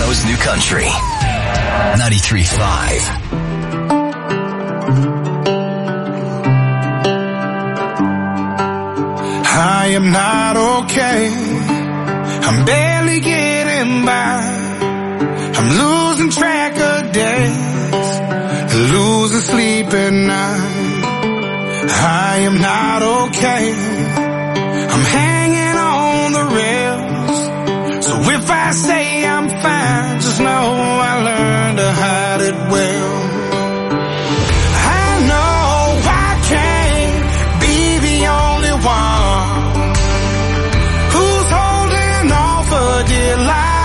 Fresno's new country. 93.5. I am not okay. I'm barely getting by. I'm losing track of days, losing sleep at night. I am not okay. I'm hanging on the rails. So if I say I'm fine, just know I learned to hide it well. I know I can't be the only one who's holding on for dear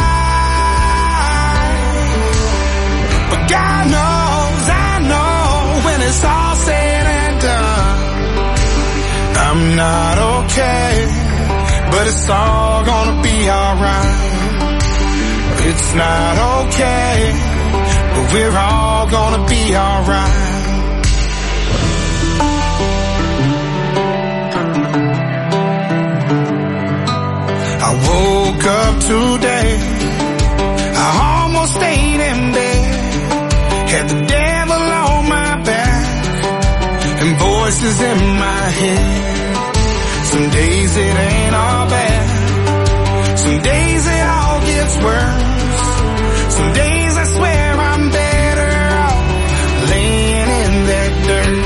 life. But God knows, I know, when it's all said and done, I'm not okay, but it's all gonna be alright. It's not okay, but we're all gonna be alright. I woke up today, I almost stayed in bed, had the devil on my back and voices in my head. Some days it ain't all bad, some days it all gets worse. Some days I swear I'm better off laying in that dirt.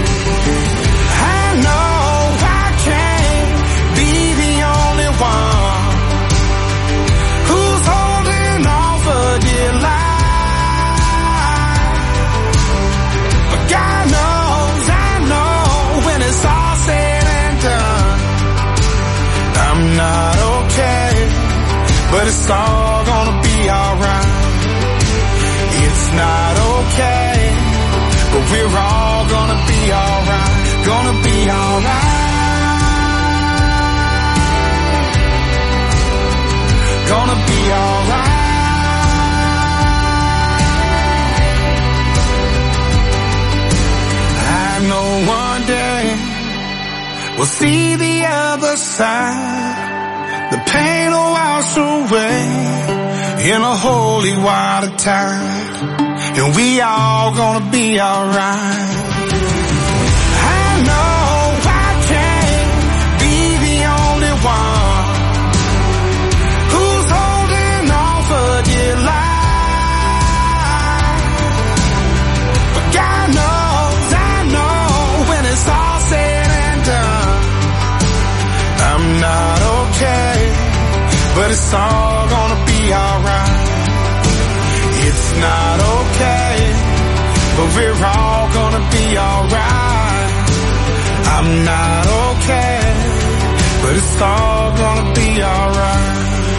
I know I can't be the only one who's holding on for dear life. But God knows, I know, when it's all said and done, I'm not okay, but it's all gonna be alright. It's not okay, but we're all gonna be alright, gonna be alright, gonna be alright. I know one day we'll see the other side. The pain will wash away in a holy water tide, and we all gonna be alright. I know I can't be the only one who's holding on for dear life. But God knows, I know, when it's all said and done, I'm not okay, but it's all gonna be alright. It's not okay, but we're all gonna be alright. I'm not okay, but it's all gonna be alright.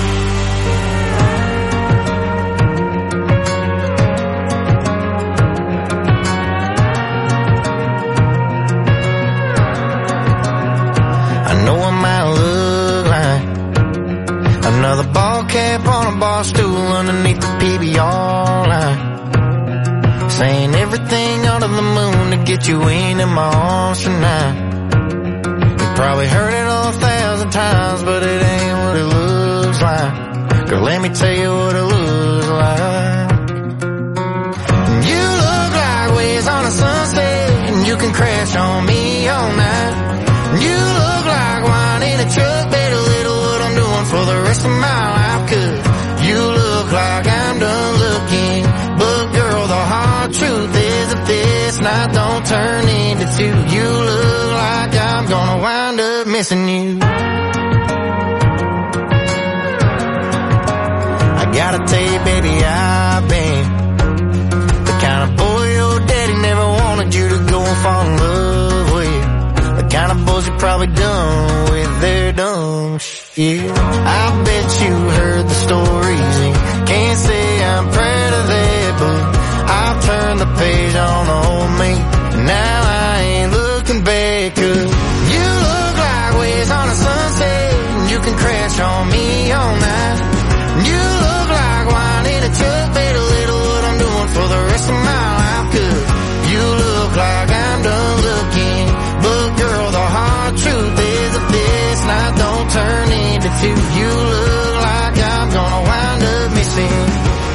I know I might look like another ball cap on a bar stool underneath the PBR line, saying everything under the moon to get you in my arms tonight. You probably heard it 1,000 times, but it ain't what it looks like. Girl, let me tell you what it looks like. You look like waves on a sunset, and you can crash on me all night. You look like wine in a truck, better little what I'm doing for the rest of my life. 'Cause you look like I'm done looking, but girl, the hard truth is if this night don't turn into two, you look like I'm gonna wind up missing you. I gotta tell you, baby, I've been the kind of boy your daddy never wanted you to go and fall in love with. The kind of boys you probably done with their dumb shit. I bet you heard the stories and can't say I'm proud of that, but I've turned the page on the old me, and now I ain't looking back. 'Cause you look like waves on a sunset, and you can crash on me all night. You look like wine in a truck, better little what I'm doing for the rest of my life. 'Cause you look like I'm done looking, but girl, the hard truth is if this night don't turn into two, you look like I'm gonna wind up missing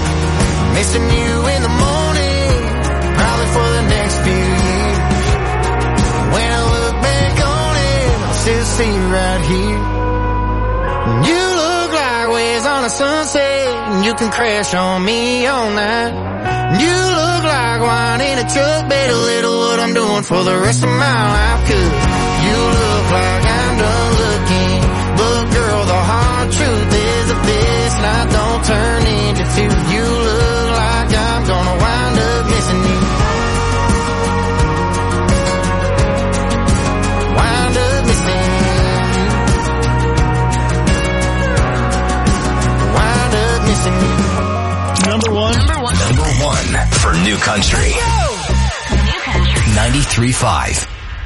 missing you in the morning, probably for the next few years. When I look back on it, I'll still see you right here. You look like waves on a sunset, and you can crash on me all night. You look like wine in a truck, bet a little what I'm doing for the rest of my life. 'Cause you look like I'm done looking, but girl, the hard truth is that this night don't turn into two. You look like I'm gonna wind up missing you. Wind up missing you. Wind up missing you. Number one for New Country. New Country 93.5.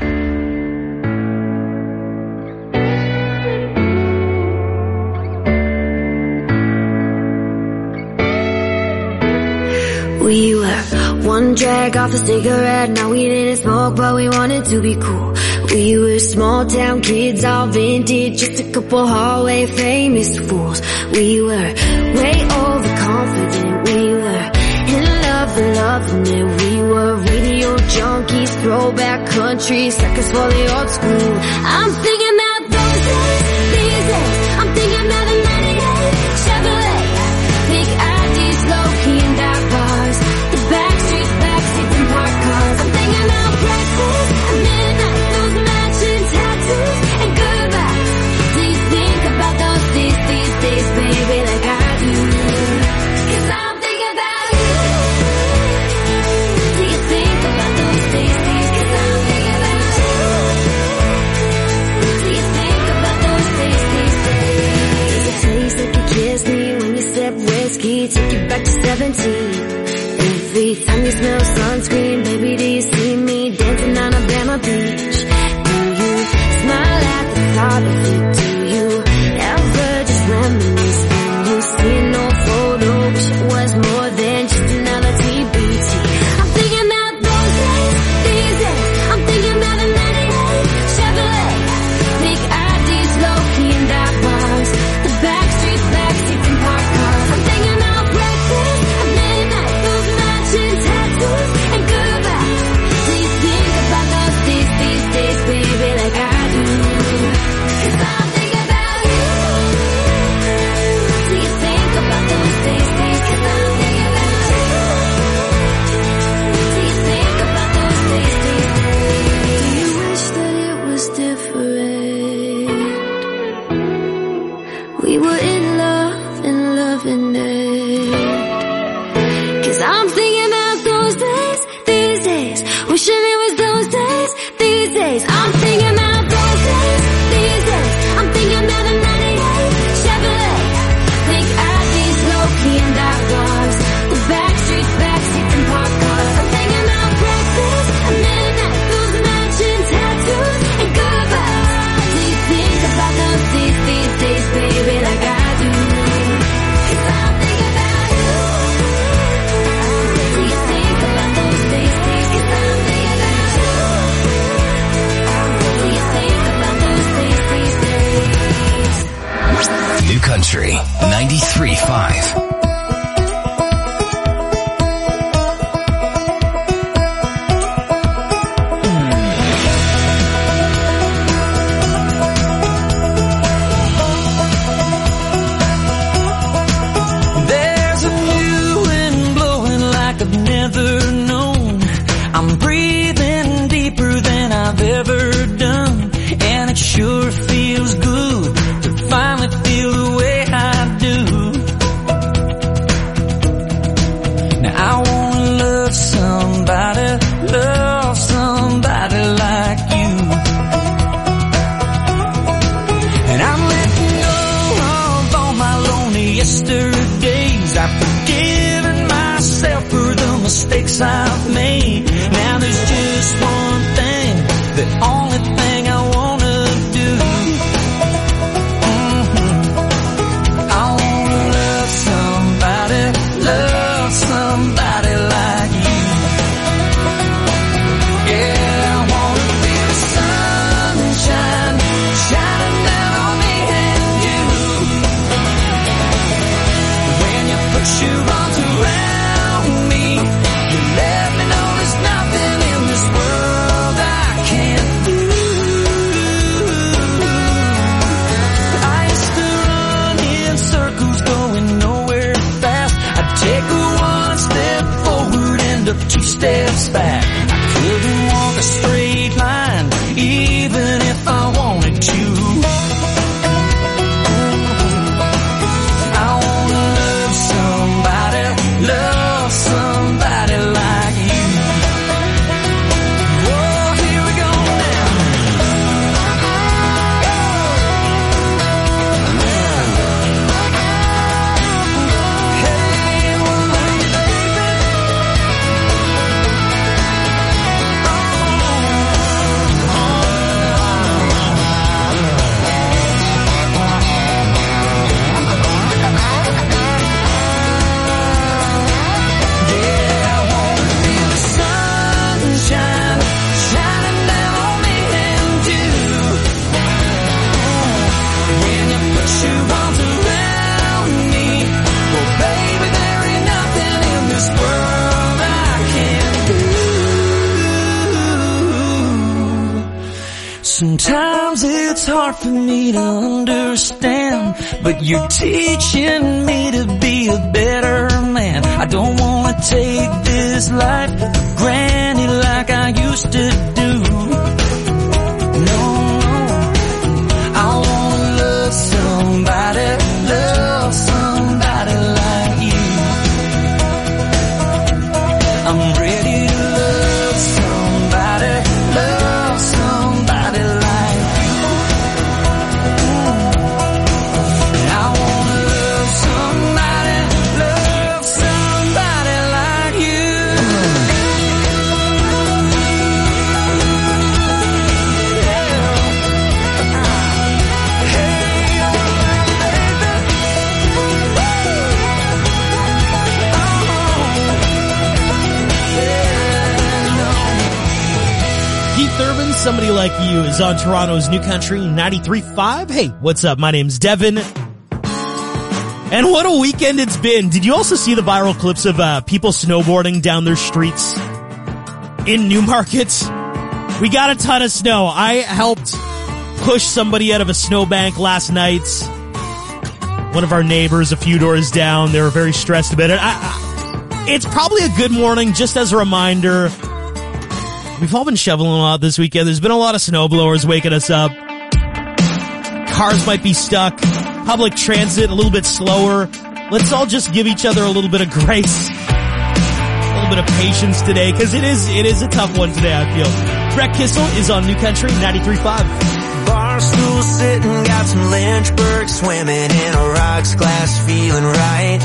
We were one drag off a cigarette. Now we didn't smoke, but we wanted to be cool. We were small town kids, all vintage, just a couple hallway famous fools. We were way overconfident. We were in love and loving it. We were radio junkies, throwback country, suckers for the old school. I'm thinking about those days, these days. I'm thinking about the 98 Chevrolet, big IDs, low-key and dark bars, the backstreets, backseats and parked cars. I'm thinking about breakfast at midnight, those matching tattoos and goodbyes. Do you think about those days, baby, like I do? 'Cause I'm thinking about you. Do you think about those days? 'Cause I'm thinking about you. Do you think about those days? There's a place that could kiss me when you sip whiskey, take you back to 17. Every time you smell sunscreen, baby, do you see me dancing on Alabama Beach? Do you smile at the thought of it? Do you ever just reminisce when you see no photo, wish it was more than just another TBT? I'm thinking about those days, these days. I'm thinking about the 98 Chevrolet, big IDs, low-key and dark bars, the backstreets, backseats and parked cars. I'm thinking about breakfast at midnight, those matching tattoos and goodbyes. Do you think about those days, baby, like I do? 'Cause I'm thinking about you. Do you think about those days, 'cause I'm thinking about you. Do you think about those days, Do you wish that it was different? We were in love and loving it. 'Cause I'm thinking about those days, these days. Wishing it was those days, these days. I'm thinking about those days, these days. I'm thinking about the 98 Chevrolet, big IDs, low-key and dark bars, the backstreets, backseats and parked cars. I'm thinking about breakfast at midnight, those matching tattoos and goodbyes. Do you think about those days, baby, like I do? 'Cause I'm thinking about you. Do you think about those days, 'cause I'm thinking about you. Do you think about those days, New Country 93.5. There's a new wind blowing like I've never known. I'm breathing deeper than I've ever done, and it sure feels good to finally feel the way I do. Now I wanna love somebody like you. And I'm letting go of all my lonely yesterdays. I've forgiven myself for the mistakes I've made. Now there's just one thing, the only thing I wanna do. I wanna love somebody like you. Yeah, I wanna feel the sunshine shining down on me and you. When you put your arms around steps back. I couldn't walk a straight line, even if I wanted to. I wanna love somebody like you. Whoa, here we go now. Hey, well, sometimes it's hard for me to understand, but you're teaching me to be a better man. I don't wanna take this life for granted like I used to do. No, I wanna love somebody like you. I'm ready to love somebody like you. I wanna love somebody like you. Keith Urban, Somebody Like You, is on Toronto's New Country 93.5. Hey, what's up? My name's Devin. And what a weekend it's been. Did you also see the viral clips of people snowboarding down their streets in Newmarket? We got a ton of snow. I helped push somebody out of a snowbank last night. One of our neighbors a few doors down, they were very stressed about it. It's probably a good morning, just as a reminder. We've all been shoveling a lot this weekend. There's been a lot of snowblowers waking us up. Cars might be stuck. Public transit a little bit slower. Let's all just give each other a little bit of grace. A little bit of patience today, because it is a tough one today, I feel. Brett Kissel is on New Country 93.5. Barstool sitting, got some Lynchburg swimming in a rocks glass, feeling right.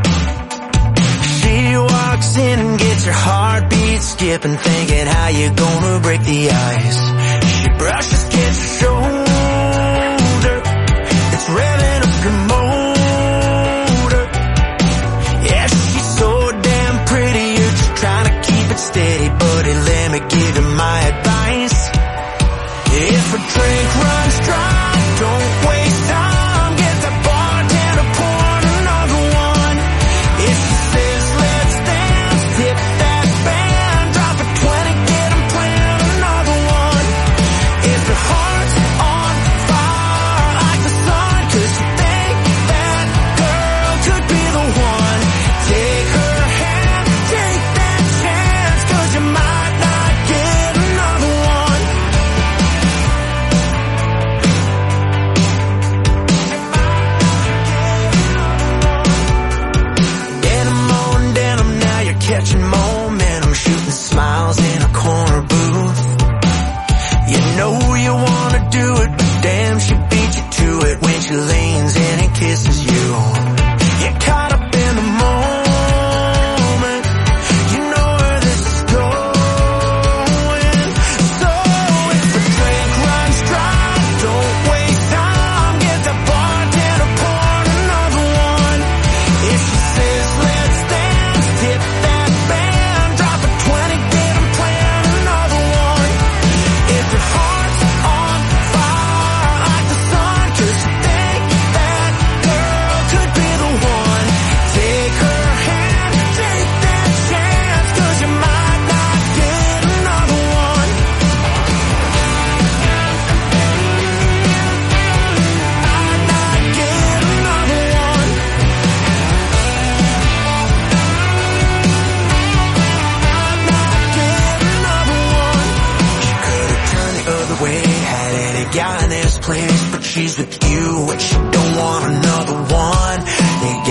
She walks in and gets her heartbeat skipping, thinking how you gonna break the ice. She brushes Kid's shoulder, it's revving up your motor. Yeah, she's so damn pretty, you're just trying to keep it steady, buddy, let me give you my advice. If a drink runs dry, don't waste time, get the bartender pouring another one. If she says let's dance, tip that band, drop a 20, get 'em playing another one. If her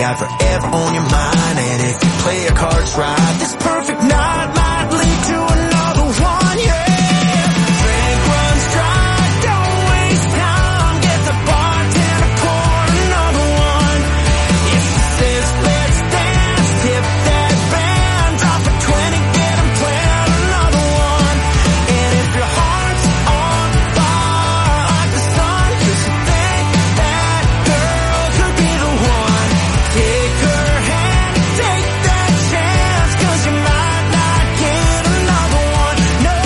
got forever on your mind. And if you play your cards right, this perfect night might lead to another one, yeah. Drink runs dry, don't waste time. Get the bartender, pour another one. If she says let's dance, tip that band. Drop a 20, get 'em playing another one. And if your heart's on fire like the sun, 'cause you think that girl could be the one, take her hand, take that chance, 'cause you might not get another one. No.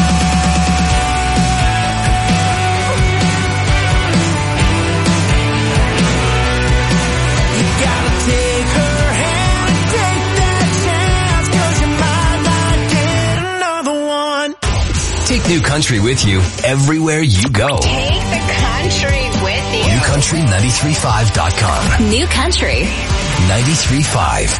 You gotta take her hand, take that chance, 'cause you might not get another one. Take New Country with you everywhere you go. Take the country with you. NewCountry935.com. New Country. 93.5.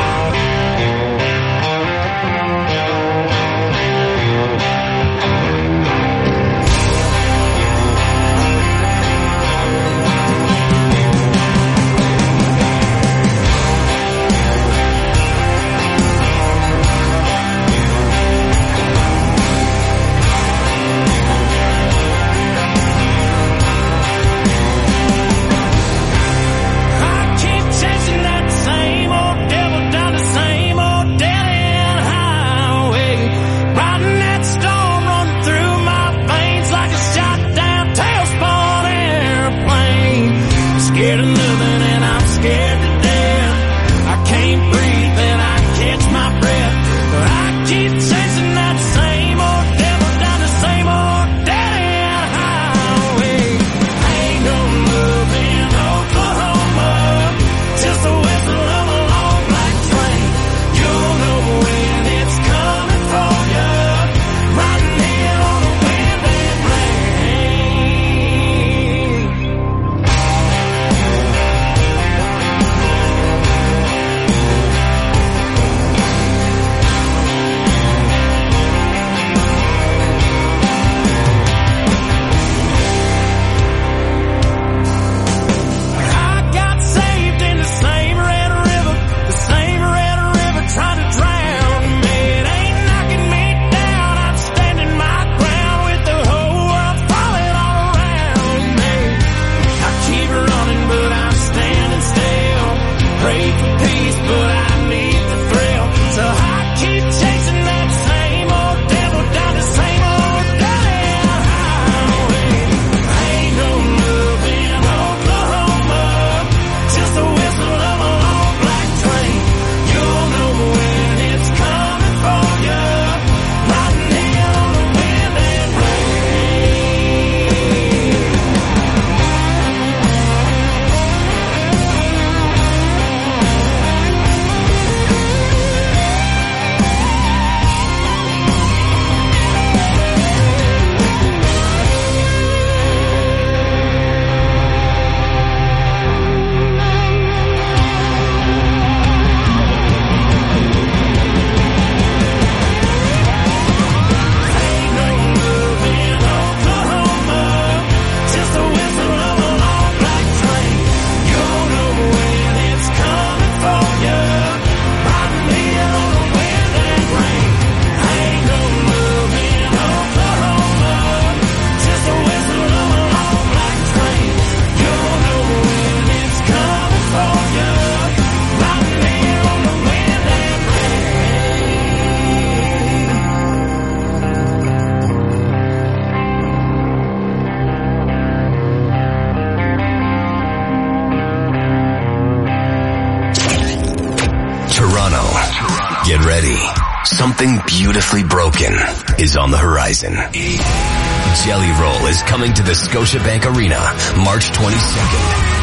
I keep chasing that same old devil down the same old dead-end highway. Riding that storm running through my veins like a shot-down tailspun airplane. Scared of nothing and I'm scared to death. I can't breathe and I catch my breath. But I keep chasing that same old devil down the same old dead-end highway. Ain't no love in Oklahoma, just the whistle of a long black train. You'll know when it's coming for you, riding in on the wind and rain. I got saved in the same red river trying to drown me. It ain't knocking me down, I'm standing my ground with the whole world falling all around me. I keep running but I'm standing still, pray for peace but I need the thrill. So I keep chasing that same old devil down the same old dead-end highway. Ain't no love in Oklahoma, just the whistle of a long black train. You'll know when it's coming for you, riding in on the wind and ain't no love in Oklahoma, just the whistle of a long black train. You'll know when it's coming for you, riding in on the wind and rain. Ain't no love in Oklahoma, just the whistle of a long black train. You'll know when it's coming for you, riding in on the wind and Toronto. Get ready. Something beautifully broken is on the horizon. Jelly Roll is coming to the Scotiabank Arena March 22nd.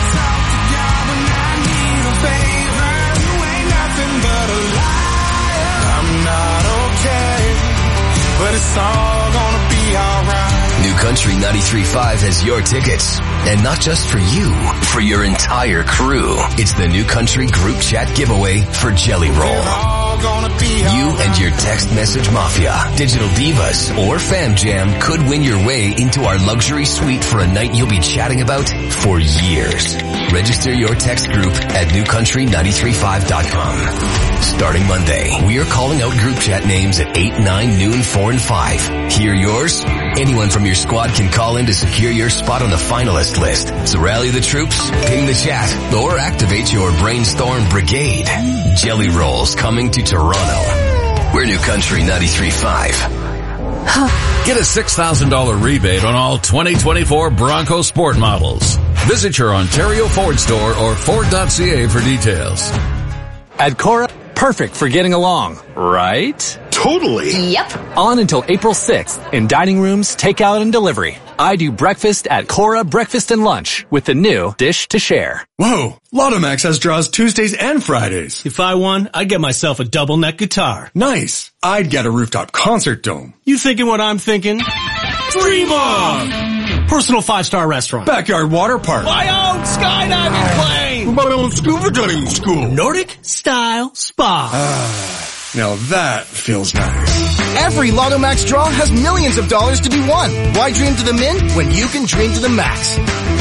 I'm not okay, but it's all gonna be alright. New Country 93.5 has your tickets. And not just for you, for your entire crew. It's the New Country group chat giveaway for Jelly Roll. You and your text message mafia, digital divas, or fam jam could win your way into our luxury suite for a night you'll be chatting about for years. Register your text group at newcountry935.com. Starting Monday, we are calling out group chat names at 8, 9, noon, 4, and 5. Hear yours? Anyone from your squad can call in to secure your spot on the finalist list. So rally the troops, ping the chat, or activate your Brainstorm Brigade. Jelly Rolls coming to Toronto. We're New Country 93.5. Get a $6,000 rebate on all 2024 Bronco Sport models. Visit your Ontario Ford store or Ford.ca for details. At Cora, perfect for getting along, right? Totally. Yep. On until April 6th in dining rooms, takeout, and delivery. I do breakfast at Cora Breakfast and Lunch with the new Dish to Share. Whoa, Lotomax has draws Tuesdays and Fridays. If I won, I'd get myself a double neck guitar. Nice. I'd get a rooftop concert dome. You thinking what I'm thinking? Dream on! Personal 5-star restaurant. Backyard water park. My own skydiving plane! My own scuba diving school. Nordic style spa. Now that feels nice. Every Lotomax draw has millions of dollars to be won. Why dream to the min when you can dream to the max?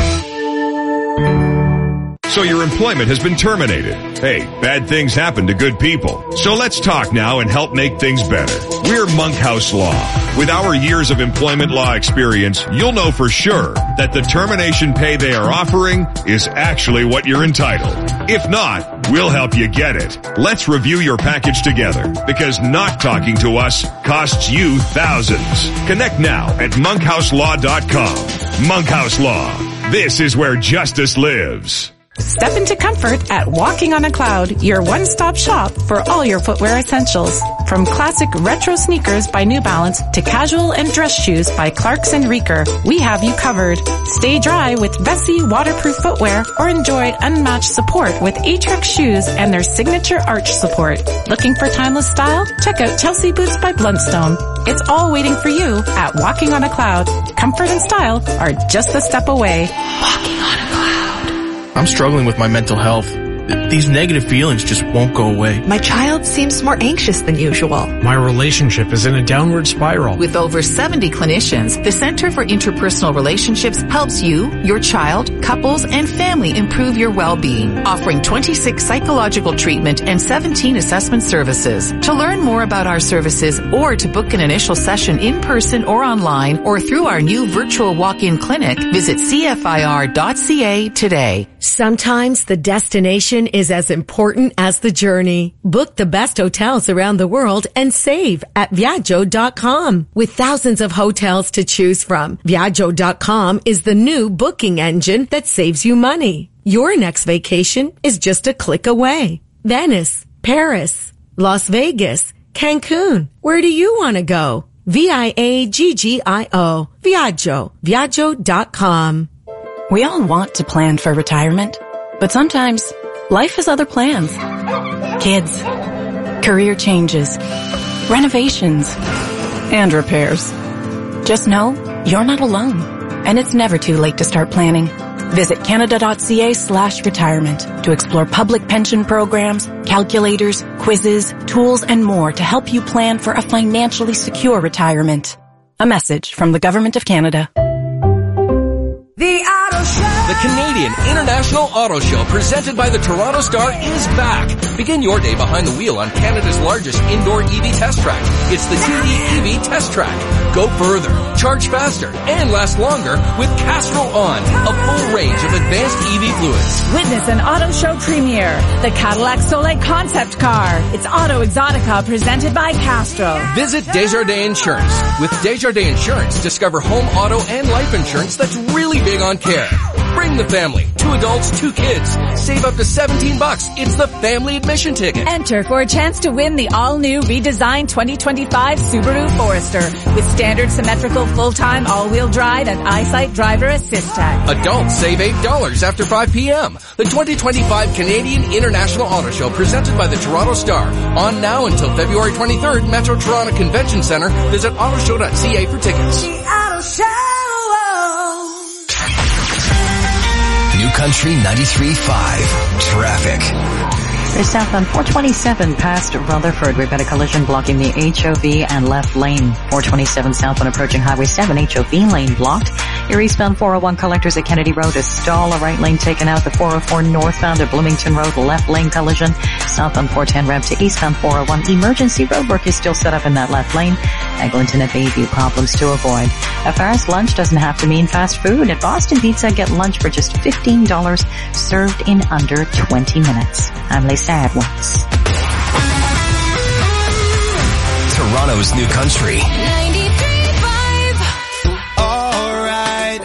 So your employment has been terminated. Hey, bad things happen to good people. So let's talk now and help make things better. We're Monkhouse Law. With our years of employment law experience, you'll know for sure that the termination pay they are offering is actually what you're entitled. If not, we'll help you get it. Let's review your package together, because not talking to us costs you thousands. Connect now at monkhouselaw.com. Monkhouse Law. This is where justice lives. Step into comfort at Walking on a Cloud, your one-stop shop for all your footwear essentials. From classic retro sneakers by New Balance to casual and dress shoes by Clarks and Reeker, we have you covered. Stay dry with Vessi waterproof footwear or enjoy unmatched support with Atrix shoes and their signature arch support. Looking for timeless style? Check out Chelsea Boots by Bluntstone. It's all waiting for you at Walking on a Cloud. Comfort and style are just a step away. Walking on a Cloud. I'm struggling with my mental health. These negative feelings just won't go away. My child seems more anxious than usual. My relationship is in a downward spiral. With over 70 clinicians, the Center for Interpersonal Relationships helps you, your child, couples, and family improve your well-being, offering 26 psychological treatment and 17 assessment services. To learn more about our services or to book an initial session in person or online or through our new virtual walk-in clinic, visit cfir.ca today. Sometimes the destination is as important as the journey. Book the best hotels around the world and save at Viaggio.com. With thousands of hotels to choose from, Viaggio.com is the new booking engine that saves you money. Your next vacation is just a click away. Venice, Paris, Las Vegas, Cancun. Where do you want to go? Viaggio. Viaggio. Viaggio.com. We all want to plan for retirement, but sometimes life has other plans. Kids, career changes, renovations, and repairs. Just know you're not alone, and it's never too late to start planning. Visit canada.ca/retirement to explore public pension programs, calculators, quizzes, tools, and more to help you plan for a financially secure retirement. A message from the Government of Canada. The Canadian International Auto Show presented by the Toronto Star is back. Begin your day behind the wheel on Canada's largest indoor EV test track. It's the TD EV Test Track. Go further, charge faster, and last longer with Castrol On, a full range of advanced EV fluids. Witness an auto show premiere, the Cadillac Soleil concept car. It's Auto Exotica presented by Castrol. Visit Desjardins Insurance. With Desjardins Insurance, discover home, auto, and life insurance that's really big on care. Bring the family. 2 adults, 2 kids. Save up to $17. It's the family admission ticket. Enter for a chance to win the all-new redesigned 2025 Subaru Forester with standard symmetrical full-time all-wheel drive and EyeSight driver assist tech. Adults save $8 after 5 p.m. The 2025 Canadian International Auto Show presented by the Toronto Star. On now until February 23rd, Metro Toronto Convention Center. Visit autoshow.ca for tickets. New Country 93.5 Traffic. There's southbound 427 past Rutherford. We've got a collision blocking the HOV and left lane. 427 southbound approaching Highway 7, HOV lane blocked. Your eastbound 401 collectors at Kennedy Road, a stall, a right lane taken out. The 404 northbound at Bloomington Road, left lane collision. Southbound 410 ramp to eastbound 401. Emergency roadwork is still set up in that left lane. Eglinton at Bayview, problems to avoid. A fast lunch doesn't have to mean fast food. At Boston Pizza, get lunch for just $15, served in under 20 minutes. I'm Lisa Edwards. Toronto's New Country. 93.5. Alright,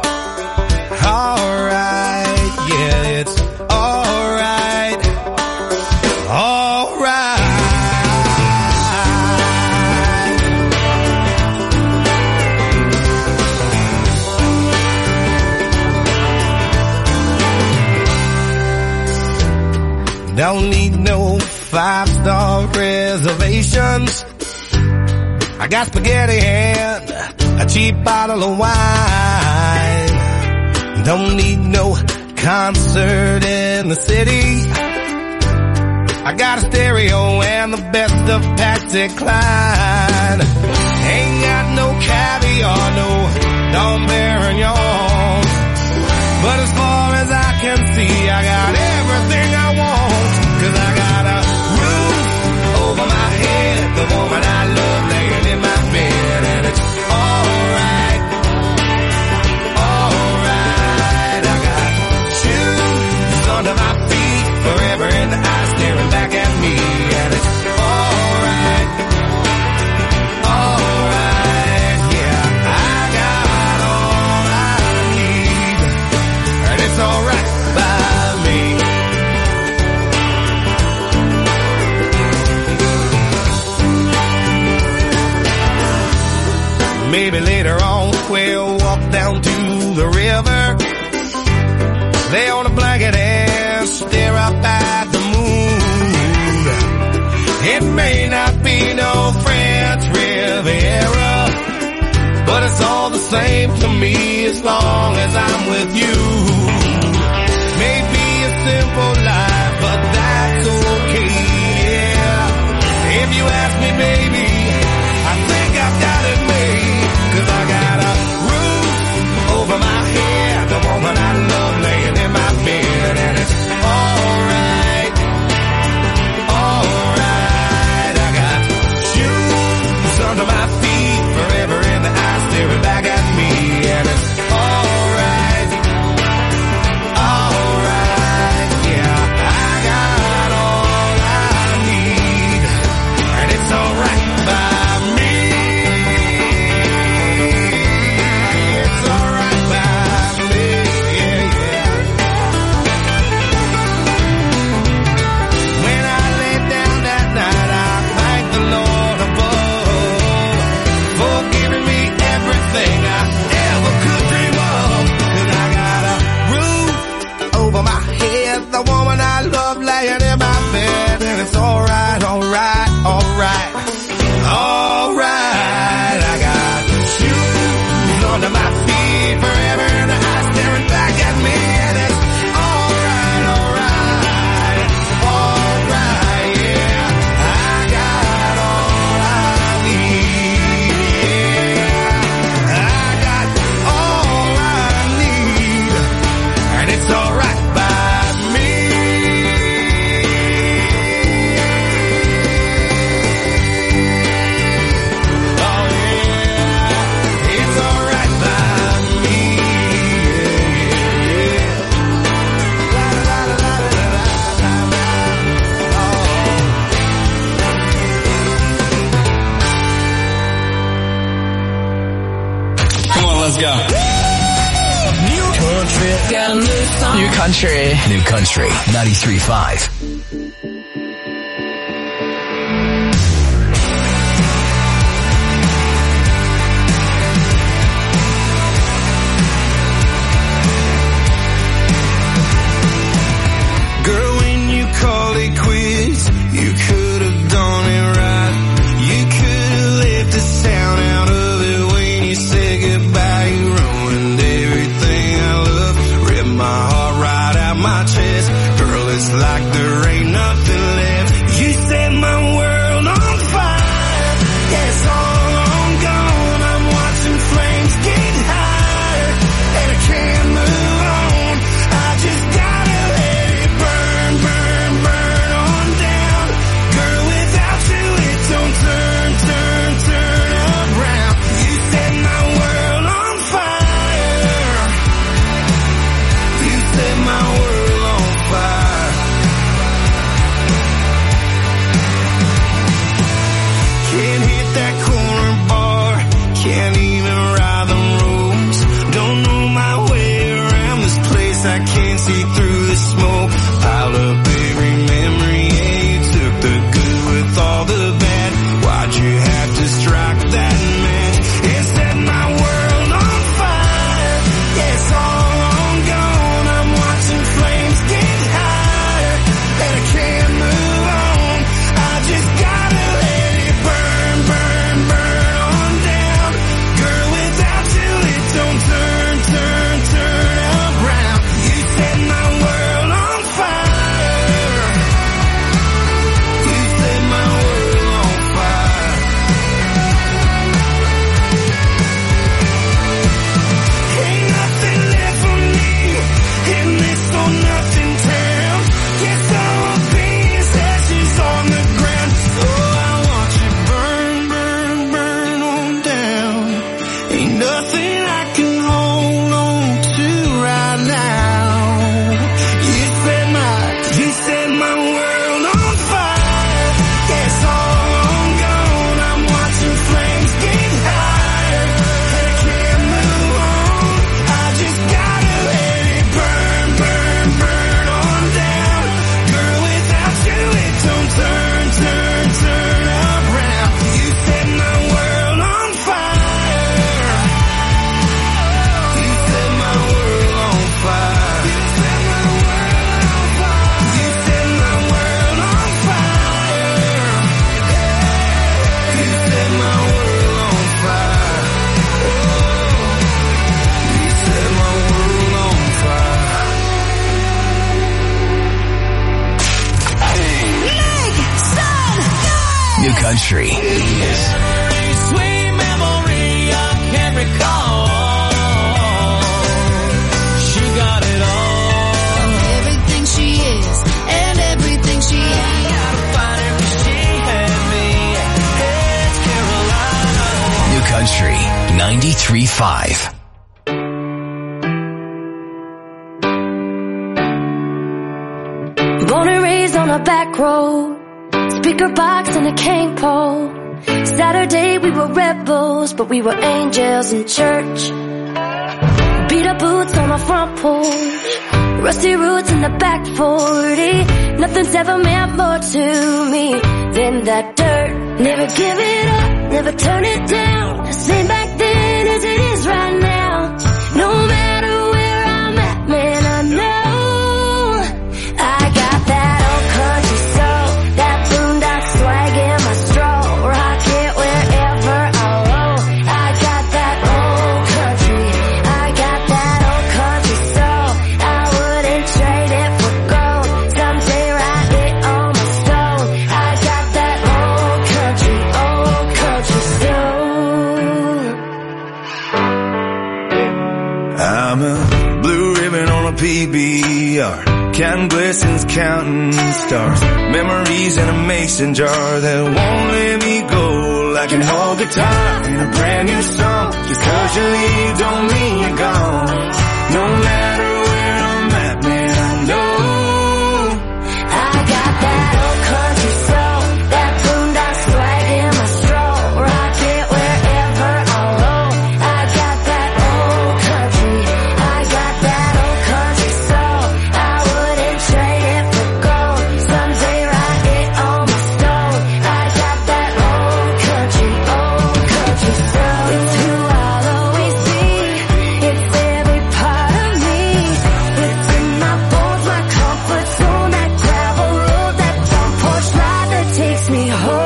yeah, it's alright, alright. Don't need no 5-star reservations. I got spaghetti and a cheap bottle of wine. Don't need no concert in the city. I got a stereo and the best of Patsy Cline. Ain't got no caviar, no Dom Perignon. But as far as I can see, I got everything I want. 'Cause I got a roof over my head, the woman I love laying in my bed, and it's alright, alright. I got shoes under my feet, forever in the eyes staring back at me, and it's alright, alright. Yeah, I got all I need, and it's alright by me. Maybe later on we'll walk down to the river, lay on a blanket and stare up at the moon. It may not be no French Riviera, but it's all the same to me as long as I'm with you. Maybe a simple life, but that's okay, yeah. If you ask me, baby, I think I've got it made. 'Cause I got a roof over my head, the woman I love laying in my bed, and it's alright, alright. I got shoes under my feet, forever in the eyes staring back at me, and it's alright, alright. Yeah, I got all I need, and it's alright by me. The woman I love laying in my bed, and it's alright, alright, alright, alright. I got shoes under my feet, forever in the eyes staring back at me, and it's alright, alright, alright, yeah. I got all I need, yeah. I got all I need, and it's alright by me. Let's go. New Country. New Country 93.5. Girl, when you call it quits, you could have done it right. You could have left the sound out of it when you said goodbye. You ruined everything I love, ripped my heart right out my chest. Girl, it's like there ain't nothing left. You set my world on fire. Yeah, it's all I'm gone. I'm watching flames get higher. New Country. Sweet memory I can't recall. She got it all. Everything she is and everything she ain't. I gotta find her 'cause she had me. It's Carolina. New Country 93.5. Born and raised on a back road, speaker box and a cane pole. Saturday we were rebels, but we were angels in church. Beat up boots on our front porch, rusty roots in the back 40. Nothing's ever meant more to me than that dirt. Never give it up, never turn it down. The same back then as it is right now. No matter where I'm at, man, I know I got that old country soul, that boondock swag in my stroll. Rock it wherever I roll. I got that old country, I got that old country soul. I wouldn't trade it for gold. Someday write it on my stone. I got that old country soul. I'm a blue ribbon on a PBR, counting blessings, counting stars, memories in a mason jar that won't let me go. Like an old guitar in a brand new song. Just 'cause you leave don't mean you're gone. No matter where I'm at, man, I know I got that old country soul, that boondock swag in my stroll. Rock it wherever I roll. I got that old country, I got that old country soul. I wouldn't trade it for gold. Someday write it on my stone. I got that old country soul. It's who I'll always be. It's every part of me. It's in my bones, my comfort zone, that gravel road, that front porch ride that takes me home.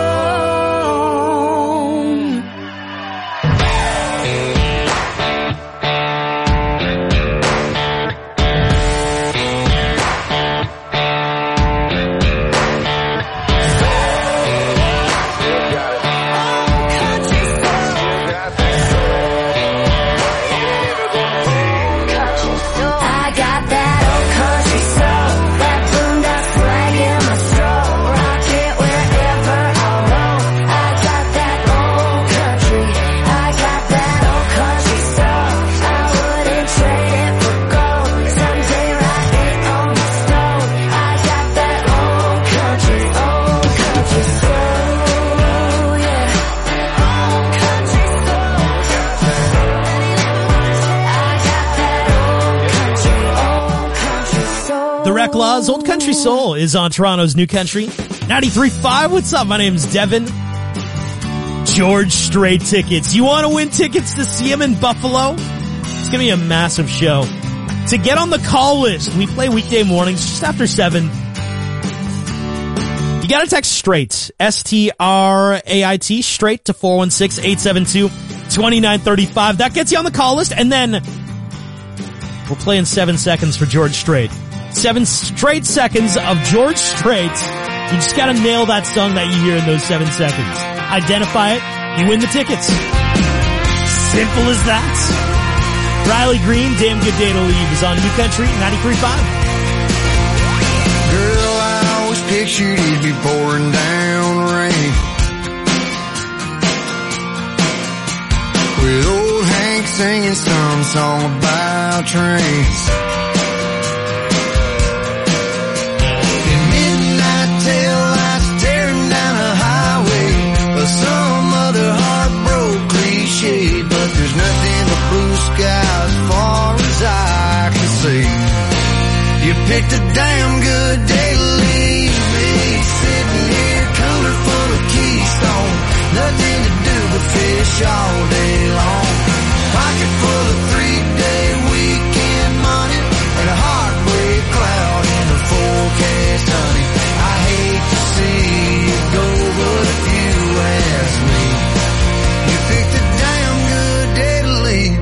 I got that old country soul, that boondock swag in my stroll. Rock it wherever I roll. I got that old country, I got that old country soul. I wouldn't trade it for gold. Someday write it on my stone. I got that old country soul, yeah. Old country soul. I got that old country soul. The Reclaws, Old Country Soul is on Toronto's New Country 93.5. What's up? My name's Devin. George Strait tickets. You want to win tickets to see him in Buffalo? It's going to be a massive show. To get on the call list, we play weekday mornings just after 7. You got to text STRAIT, S-T-R-A-I-T, straight to 416-872-2935. That gets you on the call list, and then we'll play in 7 seconds for George Strait. 7 straight seconds of George Strait. You just gotta nail that song that you hear in those 7 seconds. Identify it, you win the tickets. Simple as that. Riley Green, Damn Good Day to Leave is on New Country 93.5. Girl, I always pictured you'd be pouring down rain with old Hank singing some song about trains. In midnight tail lights staring down a highway, or some other heartbroken cliche, but there's nothing but blue sky as far as I can see. You picked a damn good day to leave me, sitting here cooler full of Keystone, nothing to do but fish all day long. Pocket full of 3-day weekend money and a heartbreak cloud in the forecast, honey. I hate to see you go, but if you ask me, you picked a damn good day to leave.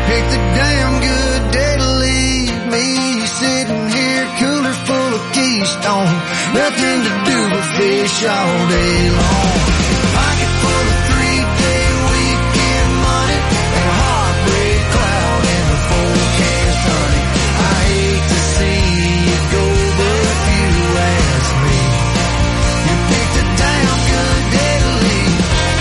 picked a damn good day to leave me sitting here, cooler full of Keystone. Nothing to do but fish all day long. Pocket full of 3-day weekend money and a heartbreak cloud and a forecast honey. I hate to see you go, but if you ask me, you picked a damn good day to leave.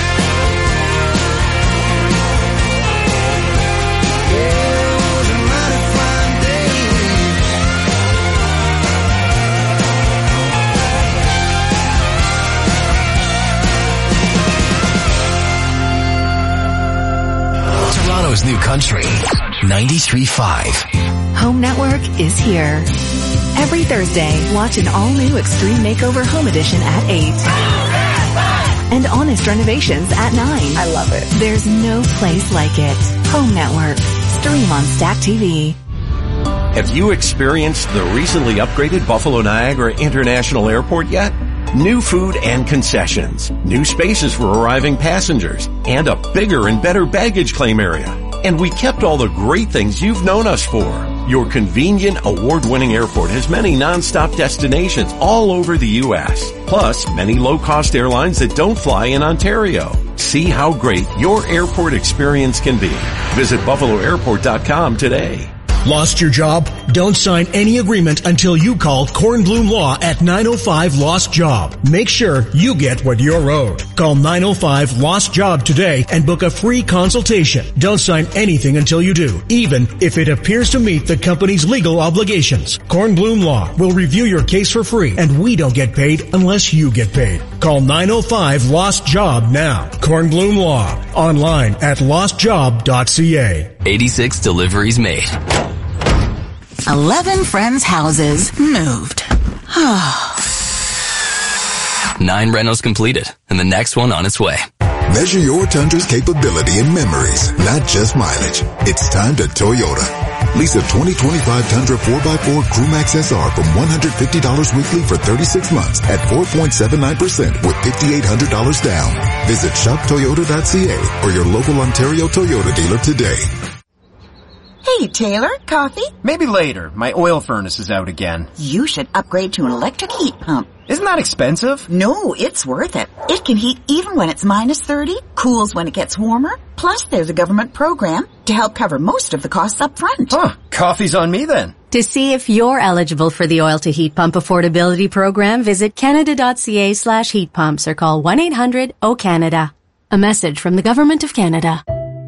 Yeah, it was a mighty fine day to leave. Toronto's new country, 93.5. Home Network is here. Every Thursday, watch an all-new Extreme Makeover Home Edition at 8. And Honest Renovations at 9. I love it. There's no place like it. Home Network. Stream on Stack TV. Have you experienced the recently upgraded Buffalo Niagara International Airport yet? New food and concessions, new spaces for arriving passengers, and a bigger and better baggage claim area. And we kept all the great things you've known us for. Your convenient, award-winning airport has many non-stop destinations all over the U.S. Plus, many low-cost airlines that don't fly in Ontario. See how great your airport experience can be. Visit BuffaloAirport.com today. Lost your job? Don't sign any agreement until you call Kornblum Law at 905 Lost Job. Make sure you get what you're owed. Call 905 Lost Job today and book a free consultation. Don't sign anything until you do, even if it appears to meet the company's legal obligations. Kornblum Law will review your case for free, and we don't get paid unless you get paid. Call 905 Lost Job now. Kornblum Law. Online at lostjob.ca. 86 deliveries made. 11 friends' houses moved. 9 rentals completed, and the next one on its way. Measure your Tundra's capability in memories, not just mileage. It's time to Toyota. Lease a 2025 Tundra 4x4 Crewmax SR from $150 weekly for 36 months at 4.79% with $5,800 down. Visit shoptoyota.ca or your local Ontario Toyota dealer today. Hey, Taylor, coffee? Maybe later. My oil furnace is out again. You should upgrade to an electric heat pump. Isn't that expensive? No, it's worth it. It can heat even when it's minus 30, cools when it gets warmer. Plus, there's a government program to help cover most of the costs up front. Huh, coffee's on me then. To see if you're eligible for the Oil to Heat Pump Affordability Program, visit canada.ca/heat pumps or call 1-800-O-CANADA. A message from the Government of Canada.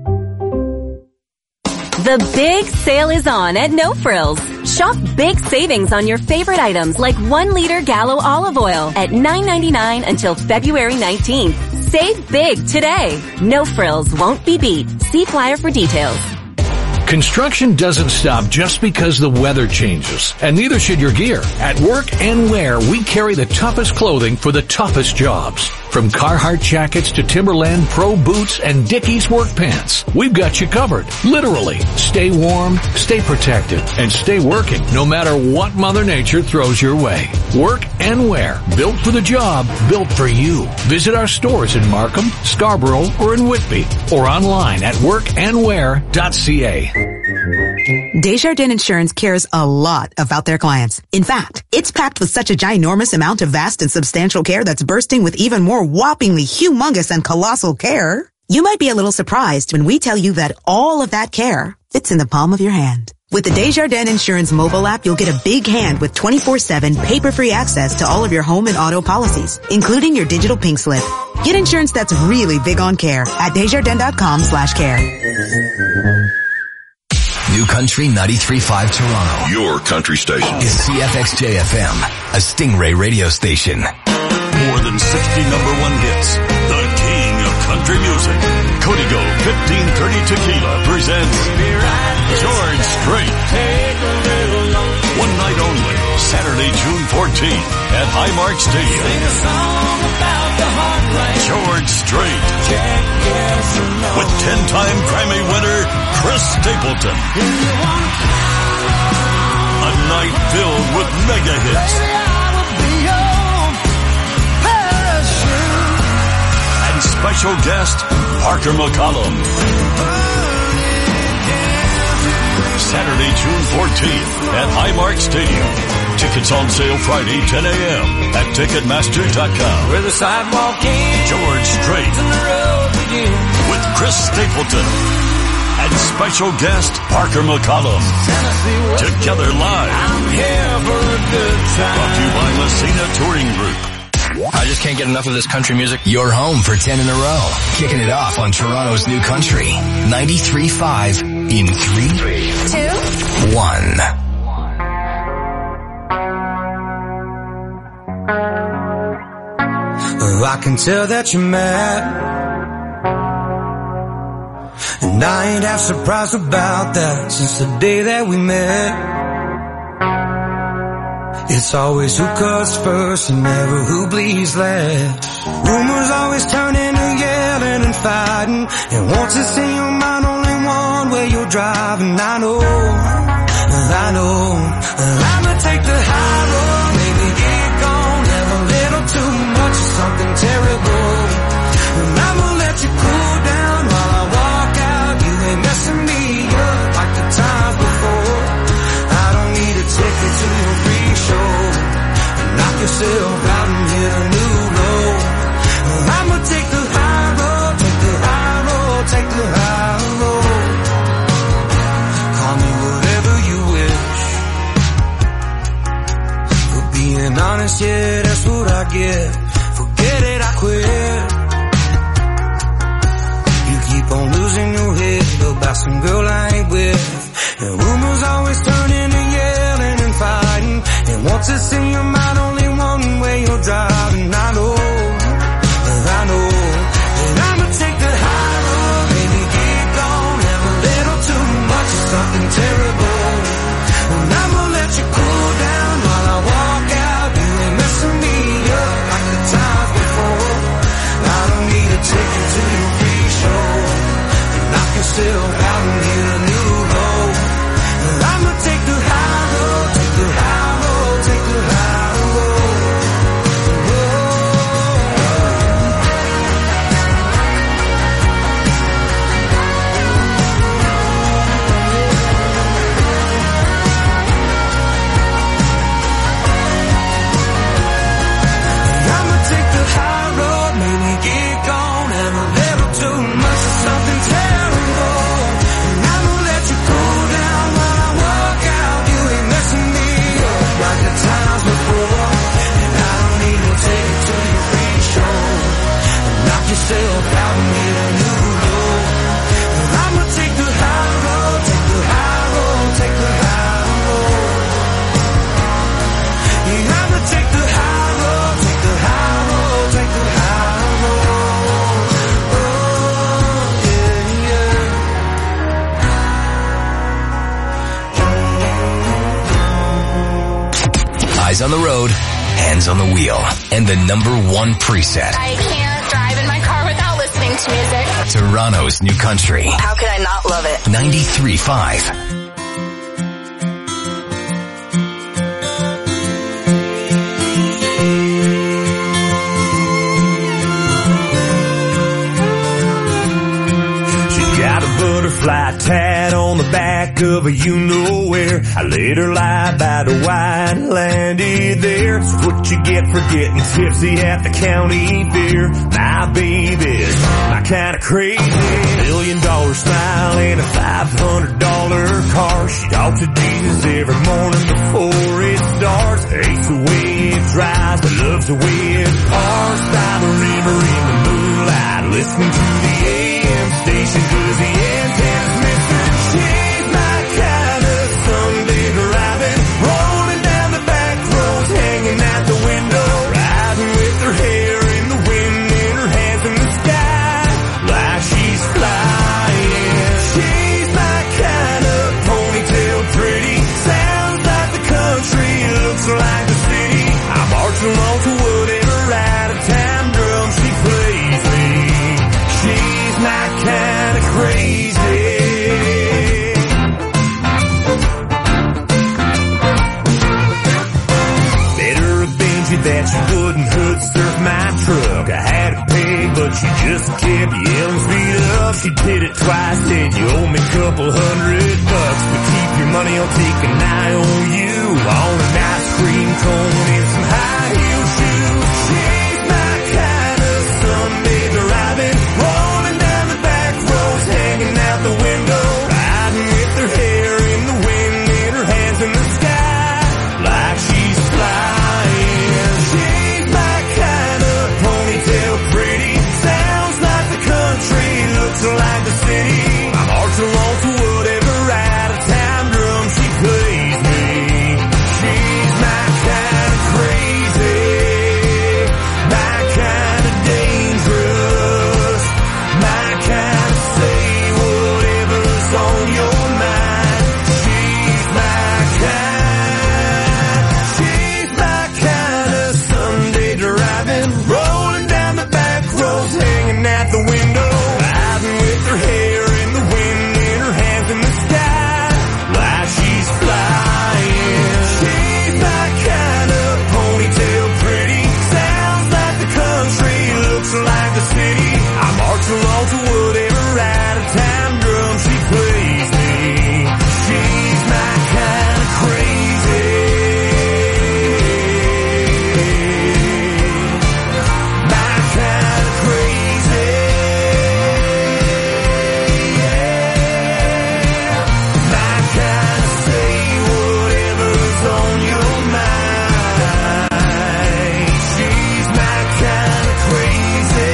The big sale is on at No Frills. Shop big savings on your favorite items like 1 liter Gallo olive oil at $9.99 until February 19th. Save big today. No Frills won't be beat. See flyer for details. Construction doesn't stop just because the weather changes, and neither should your gear. At Work and Wear, we carry the toughest clothing for the toughest jobs. From Carhartt jackets to Timberland Pro boots and Dickies work pants, we've got you covered. Literally, stay warm, stay protected, and stay working no matter what Mother Nature throws your way. Work and Wear, built for the job, built for you. Visit our stores in Markham, Scarborough, or in Whitby, or online at workandwear.ca. Desjardins Insurance cares a lot about their clients. In fact, it's packed with such a ginormous amount of vast and substantial care that's bursting with even more whoppingly humongous and colossal care. You might be a little surprised when we tell you that all of that care fits in the palm of your hand. With the Desjardins Insurance mobile app, you'll get a big hand with 24/7 paper-free access to all of your home and auto policies, including your digital pink slip. Get insurance that's really big on care at Desjardins.com/care. New Country 93.5 Toronto. Your country station. Is CFXJ-FM, a Stingray radio station. More than 60 #1 hits. The king of country music. Código 1530 Tequila presents George Strait. One night only, Saturday, June 14th at Highmark Stadium. George Strait. With 10-time Grammy winner Chris Stapleton. A night filled with mega hits. And special guest Parker McCollum. Saturday, June 14th at Highmark Stadium. Tickets on sale Friday, 10 a.m. at Ticketmaster.com. Where the sidewalk ends George Strait and the road begins. with Chris Stapleton and special guest Parker McCollum. Together live. I'm here for a good time. Brought to you by Messina Touring Group. I just can't get enough of this country music. You're home for 10 in a row. Kicking it off on Toronto's New Country. 93.5 in 3, 2, 1. I can tell that you're mad, and I ain't half surprised about that since the day that we met. It's always who cuts first and never who bleeds last. Rumors always turn into yelling and fighting, and once it's in your mind only one way you're driving. I know I'ma take the high road, maybe get gone, have a little too much of something terrible, and I'ma let you cool down while I walk out. You ain't messing me up like the times before. I don't need a ticket to your free show. Knock yourself out and hit a new low. I'ma take the high road, take the high road, take the high road. Call me whatever you wish. For being honest, yeah, that's what I get. Forget it, I quit. You keep on losing your head about some girl I ain't with, and rumors always turn into yelling and fighting, and once it's in your mind only one way you're driving. I know and I'ma take the high road, baby, get gone, have a little too much of something terrible, and I'ma let you cool down while I walk out. You ain't messing me up like the times before. I don't need a ticket to your free show. Knock yourself out and hit a new low. I'ma take the high road, take the high road, take the high road. I'ma take the high road, maybe get gone, have a little too much of something terrible, and I'ma let you cool down while I walk out. You ain't messing me up like the times before, and I don't need to take it to your free show. Knock yourself out and hit a new low. I'ma take the high road, take the high road, take the high road. Yeah, I'ma take the high road, take the high road, take the high road. Oh, yeah, yeah. Eyes on the road, hands on the wheel, and the number one preset. I can't drive in my car without listening to music. Toronto's New Country. How could I not love it? 93.5. Got a butterfly tat on the back of a you-know-where. I let her lie by the white, landed there. It's what you get for getting tipsy at the county fair. My baby's my kind of crazy. $1 million smile and a $500 car. She talks to Jesus every morning before it starts. Hates the way it drives, but loves the way it parks. By the river in the moonlight, listening to the AM station, 'cause the antenna's missing. She's my kind of Sunday driving, rolling down the back roads, hanging out the window, riding with her hair in the wind and her hands in the sky, like she's flying. She's my kind of ponytail pretty, sounds like the country, looks like the city. I march along to whatever out of town drum she plays me. She's my kind of crazy. Better avenge you that she wouldn't hood surf my truck. I had it paid, but she just kept yelling speed up. enough, she did it twice. Said you owe me a couple $100, but keep your money, I'll take an eye on you. On an ice cream cone and some high heel shoes. She's my kind of Sunday driving, rolling down the back roads, hanging out the window, riding with her hair in the wind and her hands in the sky, like she's flying. She's my kind of ponytail pretty, sounds like the country, looks like the city. I march along to whatever out of time drum she plays me. She's my kind of crazy, my kind of dangerous, my kind of say whatever's on your mind. She's my kind of Sunday driving, rolling down the back roads, hanging out the window, riding with her hair in the wind and her hands in the sky, like she's flying. She's my kind of ponytail pretty, sounds like the country, looks like the city. I march along to whatever out of time drum she plays me. She's my kind of crazy, my kind of crazy, my kind of say whatever's on your mind. She's my kind of crazy.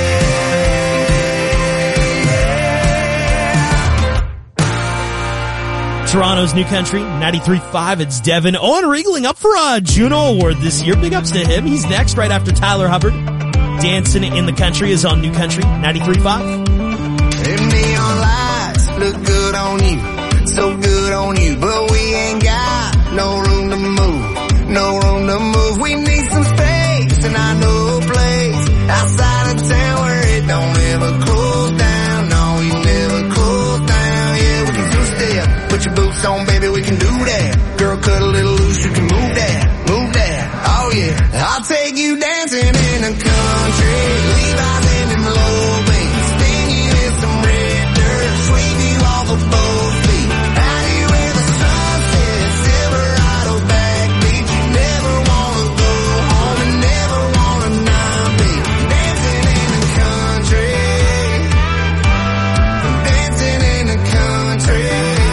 Toronto's New Country, 93.5, it's Devin. Owen Riegling up for a Juno Award this year. Big ups to him. He's next right after Tyler Hubbard. Dancing in the Country is on New Country, 93.5. Them neon lights look good on you, so good on you, but we ain't got no room to move, no room to move. We need some space, and I know a place outside of town where it don't ever close down. No, we never close down. Yeah, we can two-step, put your boots on, baby, we can do that. Girl, cut a little loose, you can move that, move that. Oh yeah, I'll take you dancing in the country, Levi's in them low beats, spin you in some red dirt, sweep you off of both feet. Out here where the sun sets, Silverado backbeat. You never wanna go home and never wanna not be dancing in the country, dancing in the country.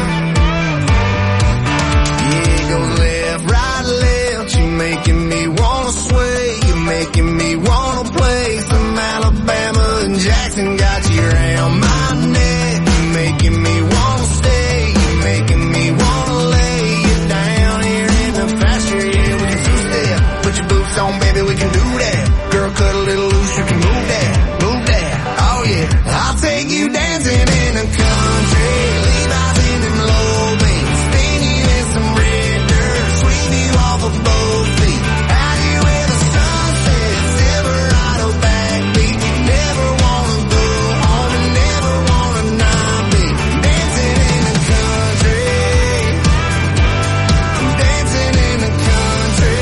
Yeah, it goes left, right, left. You making me wanna sway, you making me wanna play some Alabama and Jackson. Got you around my neck, you making me wanna stay, you making me wanna lay you down here in the pasture. Yeah, we can two-step, put your boots on, baby, we can do that. Girl, cut a little loose, you can move that, move that. Oh yeah, I'll take you dancing in the country, Levi's in them low beats, spin you in some red dirt, sweep you off of both feet. Out here where the sun sets, Silverado backbeat. You never wanna go home and never wanna not be dancing in the country, dancing in the country.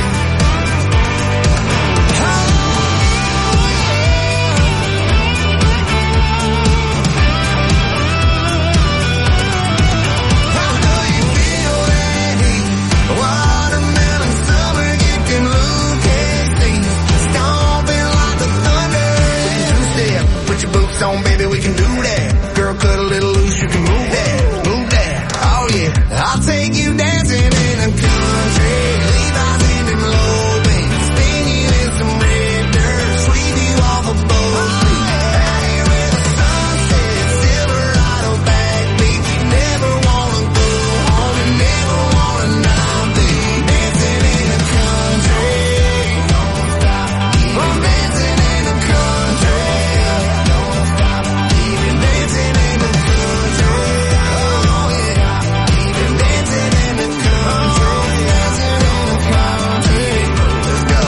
I know you feel that heat, watermelon summer, getting Lucas seat, stomping like the thunder. Two-step, put your boots on, baby, we can do that. Girl, cut a little loose, you can move that, move that. Oh yeah, I'll take you dancing in the country, Levi's in them low beats, spin you in some red dirt, sweep you off of both feet. Out here where the sun sets, Silverado backbeat. You never wanna go home and never wanna not be dancing in the country. Don't stop, I'm dancing in the country. Don't stop, even dancing in the country. Oh yeah, even dancing in the country, dancing in the country. Let's go.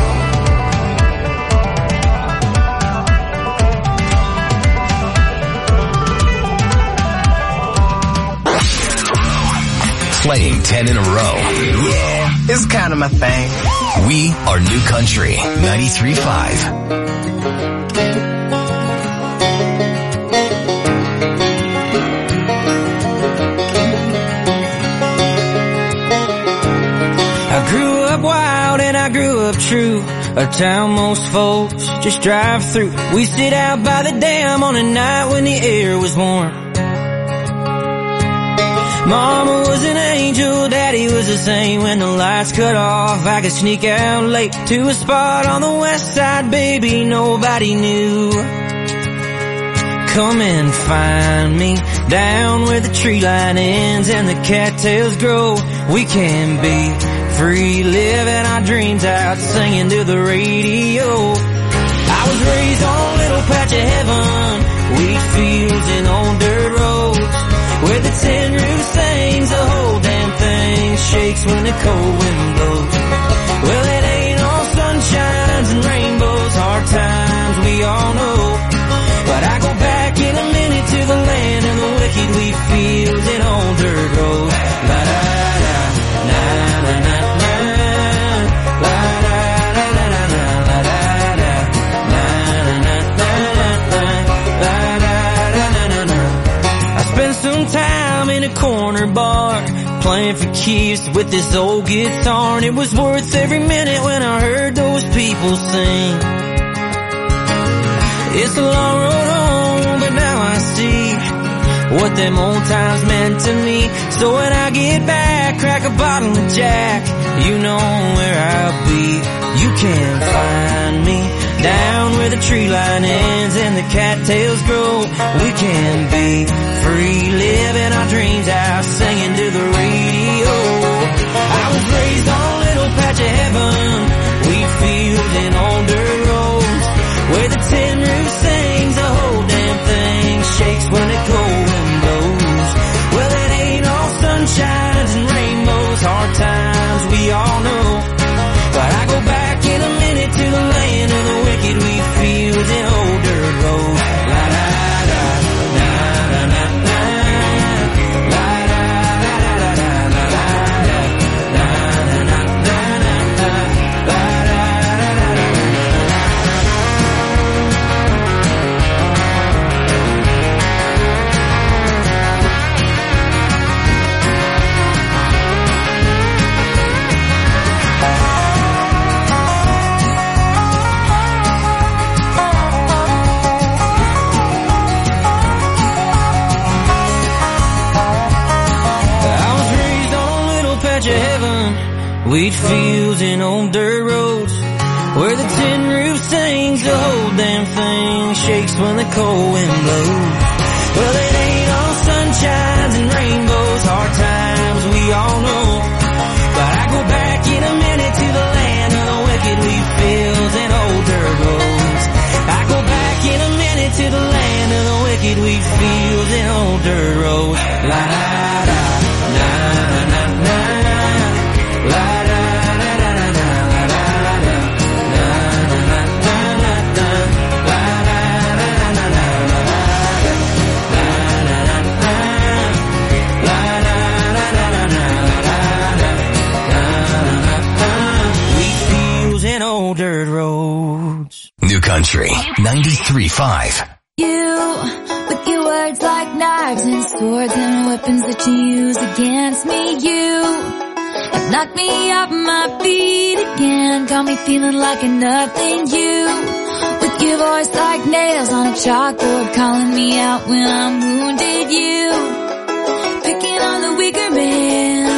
Playing 10 in a row. Yeah, it's kind of my thing. We are New Country 93.5. up true, a town most folks just drive through. We sit out by the dam on a night when the air was warm. Mama was an angel, Daddy was the same. When the lights cut off, I could sneak out late to a spot on the west side, baby, nobody knew. Come and find me down where the tree line ends and the cattails grow. We can be free, living our dreams out, singing to the radio. I was raised on a little patch of heaven, wheat fields and old dirt roads, where the tin roof sings, the whole damn thing shakes when the cold wind blows. Well, it ain't all sunshines and rainbows, hard times we all know. But I go back in a minute to the land and the wicked wheat fields and old dirt roads. La da da, na na na na, la da da da da da, la da da, na na na na na, la da da da da da. I spent some time in a corner bar playing for keeps with this old guitar, and it was worth every minute when I heard those people sing. It's a long road home, but now I see what them old times meant to me. So when I get back, crack a bottle of Jack, you know where I'll be. You can find me down where the tree line ends and the cattails grow. We can be free, living our dreams out, singing to the radio. I was raised on a little patch of heaven, wheat fields and old dirt roads, where the tin roof sings, the whole damn thing shakes when the cold wind blows. Well, it ain't all sunshines and rainbows, hard times we all know. But I go back in a minute to the land of the wicked wheat fields and old dirt roads. La da da, na na na na, la da da da da, la da da, na na na na na, la da da da da. Wheat fields and old dirt roads, where the tin roof sings, the whole damn thing shakes when the cold wind blows. Well, it ain't all sunshines and rainbows, hard times we all know. But I go back in a minute to the land of the wicked wheat fields and old dirt roads. I go back in a minute to the land of the wicked wheat fields and old dirt roads. La da da, na na na na, la da. Dirt roads. New Country 93.5. You, with your words like knives and swords and weapons that you use against me, you have knocked me off my feet again, got me feeling like a nothing. You, with your voice like nails on a chalkboard, calling me out when I'm wounded. You, picking on the weaker man.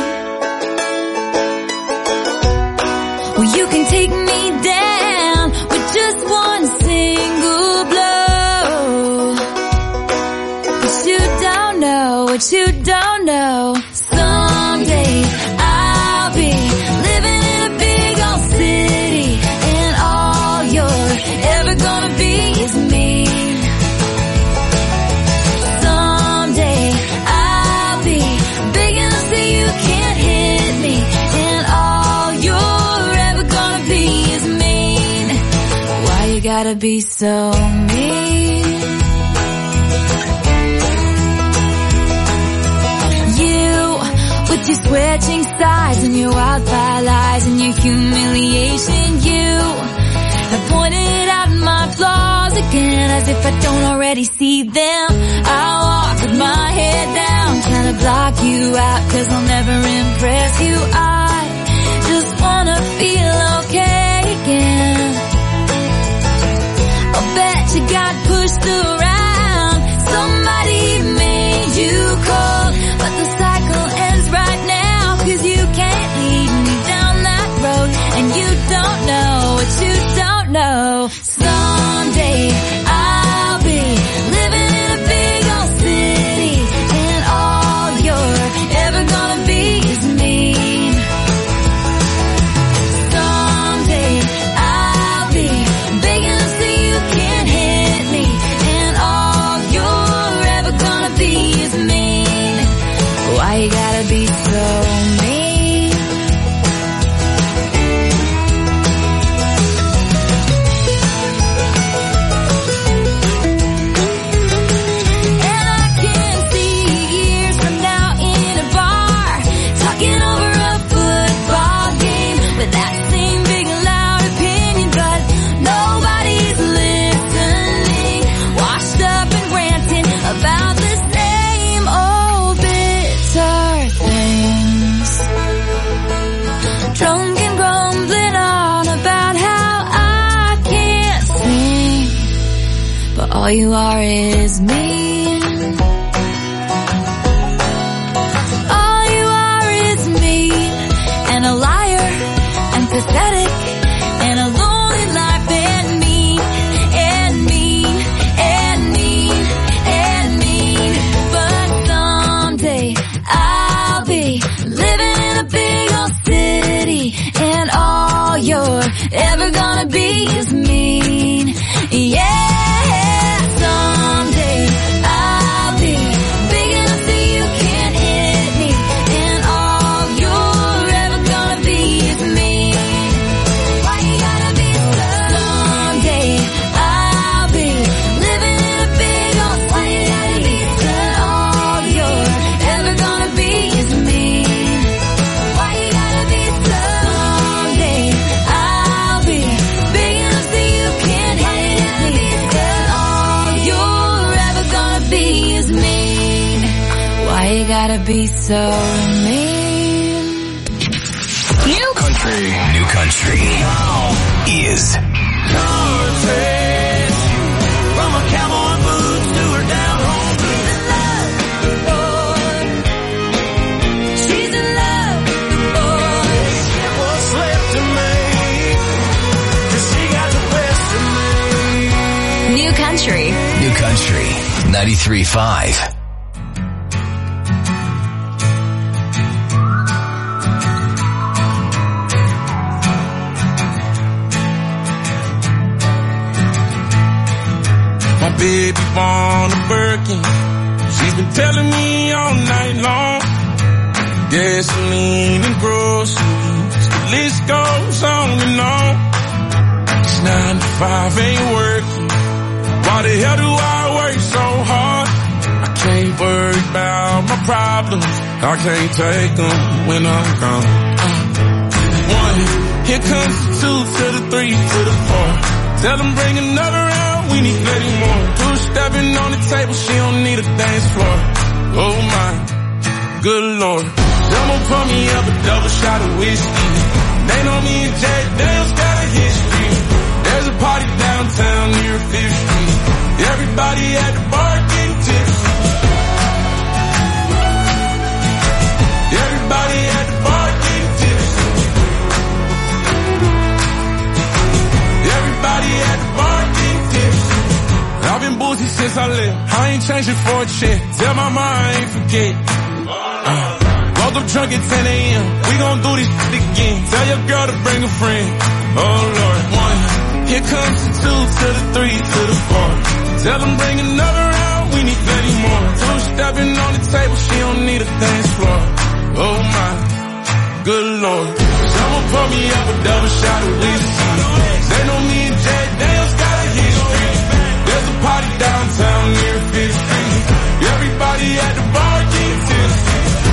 Well, you can take me down with just one single blow. But you don't know what you don't know. Someday I'll be living in a big old city, and all you're ever gonna be is me. Someday I'll be big enough so you can't hit me, and all you're ever gonna be is mean. Why you gotta be so mean? With your switching sides and your wildfire lies and your humiliation, you have pointed out my flaws again, as if I don't already see them. I walk with my head down, trying to block you out, 'cause I'll never impress you. I just wanna feel okay no. Someday I'll be living in a big old city, and all you're ever gonna be is me. Someday I'll be big enough so you can't hit me, and all you're ever gonna be is mean. Why you gotta be so mean? About the same old bitter things, drunk and grumbling on about how I can't sing, but all you are is mean. All you are is mean, and a liar, and pathetic, and a lonely life, and mean, and mean, and mean, and mean. But someday I'll be living in a big old city, and all you're ever gonna be is mean. Yeah, someday I'll be big enough so you can't hit me, and all you're ever gonna be is mean. Why you gotta be so? Someday I'll be living in a big old city, and all you're ever gonna be is mean. Why you gotta be so? Someday I'll be big enough so you can't hit me, and all you're ever gonna be is mean. Why you gotta be so mean? New country. New country is From a cowboy boots to her down home blues. She's in love, boy. What's left of me? 'Cause she got the best of me. New country. New Country 93.5. My baby born a Birkin. She's been telling me all night long. Gasoline and groceries, the list goes on and on. This 9 to 5 ain't working. Why the hell do I work so hard? I can't worry about my problems. I can't take them when I'm gone. 1, here comes the 2 to the 3 to the 4. Tell them bring another round, we need plenty more. 2 stepping on the table, she don't need a dance floor. Oh my, good lord. Someone pour me up a double shot of whiskey. They know me and Jack Daniels got a history. There's a party downtown near 5th Street. Everybody at the bar getting tipsy. Everybody at the bar getting tipsy. Everybody at the bar getting tipsy. I've been boozy since I left. I ain't changing for a check. Tell my mom I ain't forget. Woke up drunk at 10 a.m. We gon' do this shit again. Tell your girl to bring a friend. Oh Lord. 1, here comes the 2 to the 3 to the 4. Tell them bring another round, we need plenty more. 2 stepping on the table, she don't need a dance floor. Oh my, good lord. Someone pour me up a double shot of whiskey. They know me and Jack Daniels got a history. There's a party downtown near 5th Street. Everybody at the bar getting tipsy.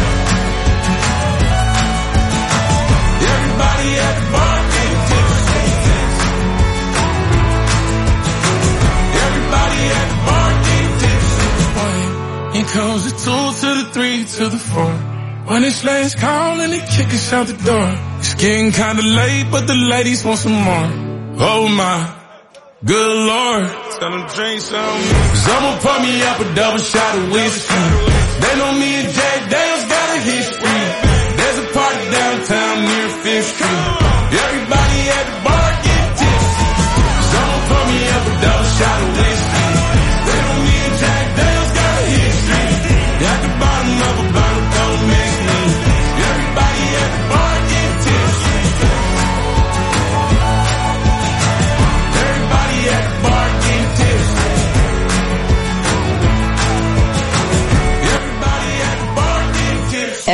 Everybody at the bar getting tipsy. Everybody at the bar getting tipsy. Here comes the 2 to the 3 to the 4. When it's last call and they kick us out the door. It's getting kinda late, but the ladies want some more. Oh my, good lord. Tell them drink some. Someone pour me up a double shot of whiskey. They know me and Jack Daniels got a history. There's a party downtown near 5th Street. Everybody at the bar get tipsy.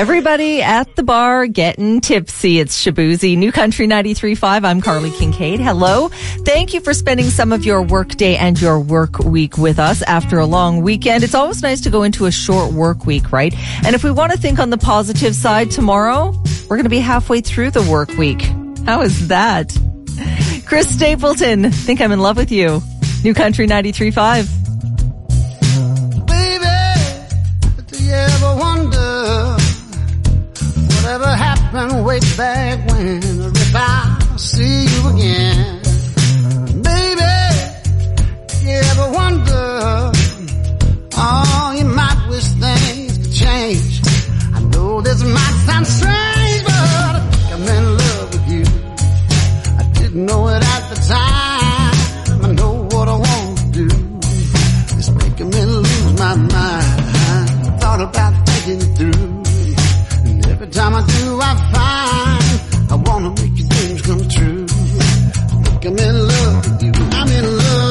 Everybody at the bar getting tipsy. It's Shabuzi, New Country 93.5. I'm Carly Kincaid. Hello. Thank you for spending some of your work day and your work week with us after a long weekend. It's always nice to go into a short work week, right? And if we want to think on the positive side, tomorrow, we're going to be halfway through the work week. How is that? Chris Stapleton, Think I'm in Love with You. New Country 93.5. Baby, do you ever wonder whatever happened way back when, or if I see you again? Baby, do you ever wonder, oh, you might wish things could change. I know this might sound strange, but I think I'm in love with you. I didn't know it at the time. I know what I want to do. It's making me lose my mind. I thought about taking it through. And every time I do, I find I want to make your dreams come true. I think I'm in love with you. I'm in love with you.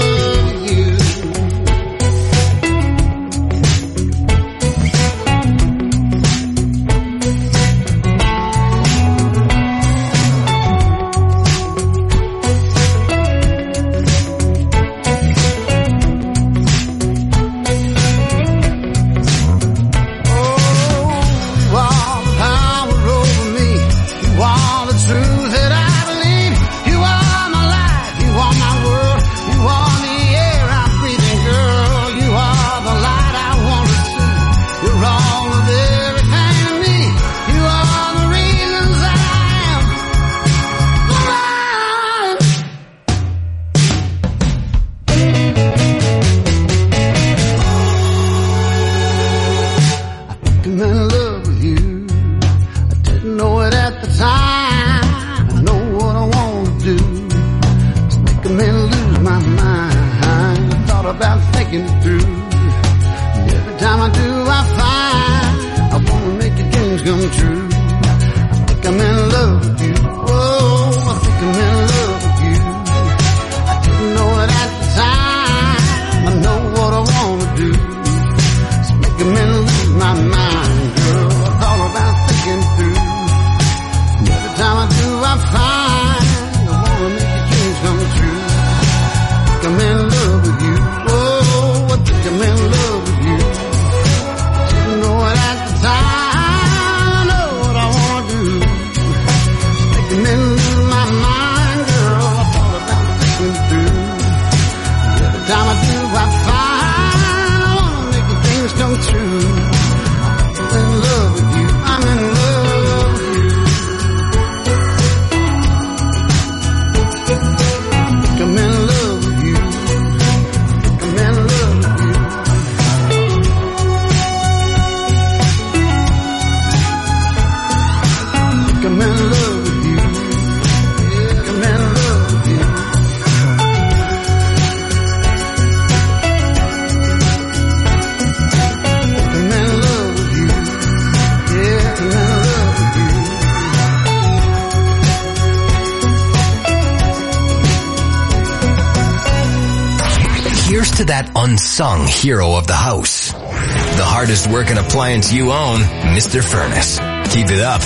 To that unsung hero of the house, the hardest working appliance you own, Mr. Furnace. Keep it up.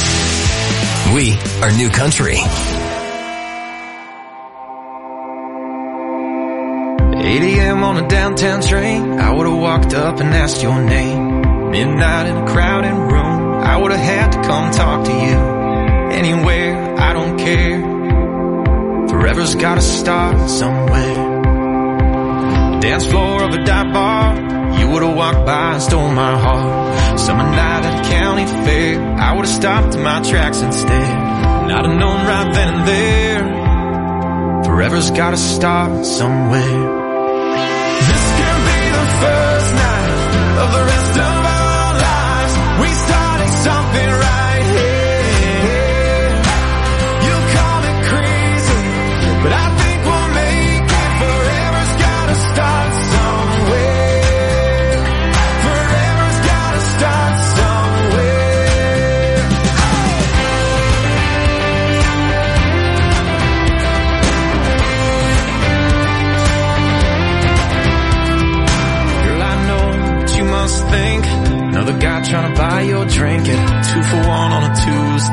We are New Country. 8 a.m. on a downtown train, I would've walked up and asked your name. Midnight in a crowded room, I would've had to come talk to you. Anywhere, I don't care. Forever's gotta start somewhere. Dance floor of a dive bar, you would've walked by and stole my heart. Summer night at a county fair, I would've stopped in my tracks instead. And I'd have known right then and there, forever's gotta start somewhere. This can be the first night of the rest of